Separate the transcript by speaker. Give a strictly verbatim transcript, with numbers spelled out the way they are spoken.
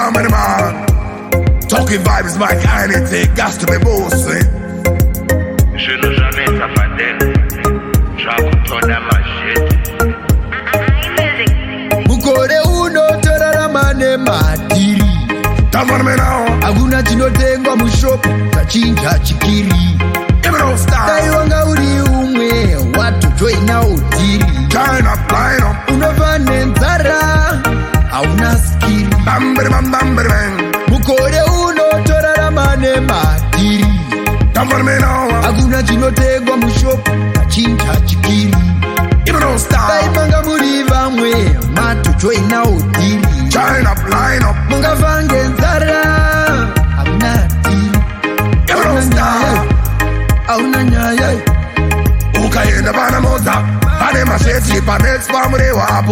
Speaker 1: many man. Talking vibes like anything, got to be bossy.
Speaker 2: Je n'ai jamais ta padelle. J'accoutonne ma jette.
Speaker 3: Mukore uno torara mane matiri.
Speaker 1: Tamar me now.
Speaker 3: Aguna chinotengwa mushopu tachinja chikiri.
Speaker 1: Give it all style.
Speaker 3: Daiwanga uri umwe watu joina utiri.
Speaker 1: Turn up, line up.
Speaker 3: Unofane nzara hauna skiri.
Speaker 1: Bambiri bam bambiri bang.
Speaker 3: Mukore uno torara mane matiri.
Speaker 1: Tamar me now.
Speaker 3: Aguna chinotengwa mushopu tachinja chikiri.
Speaker 1: Give it all style.
Speaker 3: Daimanga muri vamwe matu joina utiri.
Speaker 1: Turn up, line up.
Speaker 3: Munga vange nzara hauna tiri.
Speaker 1: Give it all style.
Speaker 3: Hauna nyaya.
Speaker 1: Ukaenda bana moza. Bane masheti pa next family wapo.